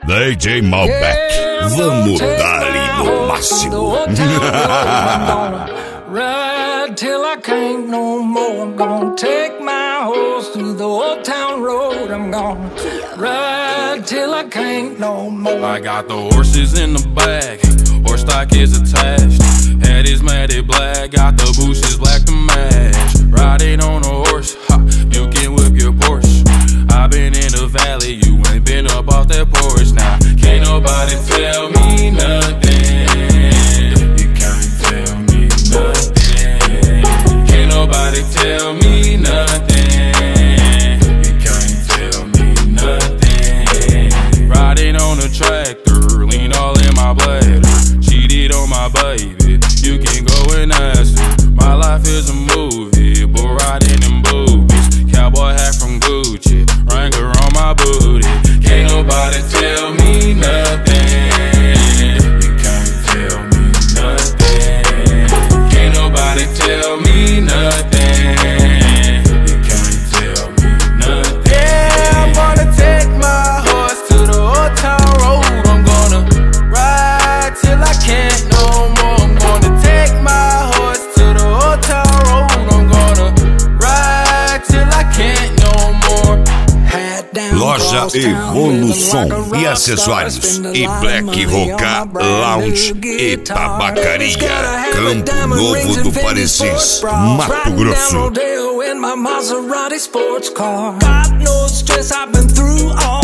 DJ Malbec, vamos dar-lhe no máximo. Ride till I can't no more. I'm gonna take my horse through the old town road. I'm gonna ride till I can't no more. I got the horses in the back, horse stock is attached. Head is matted black, got the bushes black to match. Riding on a horse, ha, you can whip your Porsche. I been in the valley, you ain't been up off that porch. Now, can't nobody tell me nothing. You can't tell me nothing. Can't nobody tell me nothing. You can't tell me nothing. Riding on a tractor, lean all in my bladder. Cheated on my baby, you can go and ask her. My life is a movie, but riding in boobies. Cowboy hat from Gucci, Wrangler on my booty. Can't nobody tell me nothing. You can't tell me nothing. Can't nobody tell me nothing. You can't tell me nothing. Yeah, I'm gonna take my horse to the old town road. I'm gonna ride till I can't no more. I'm gonna take my horse to the old town road. I'm gonna ride till I can't no more. Loja Evolução e acessórios e Black Roca Lounge e Tabacaria, Campo Novo do Parecis, Mato Grosso. In my Maserati sports car. God knows stress I've been through all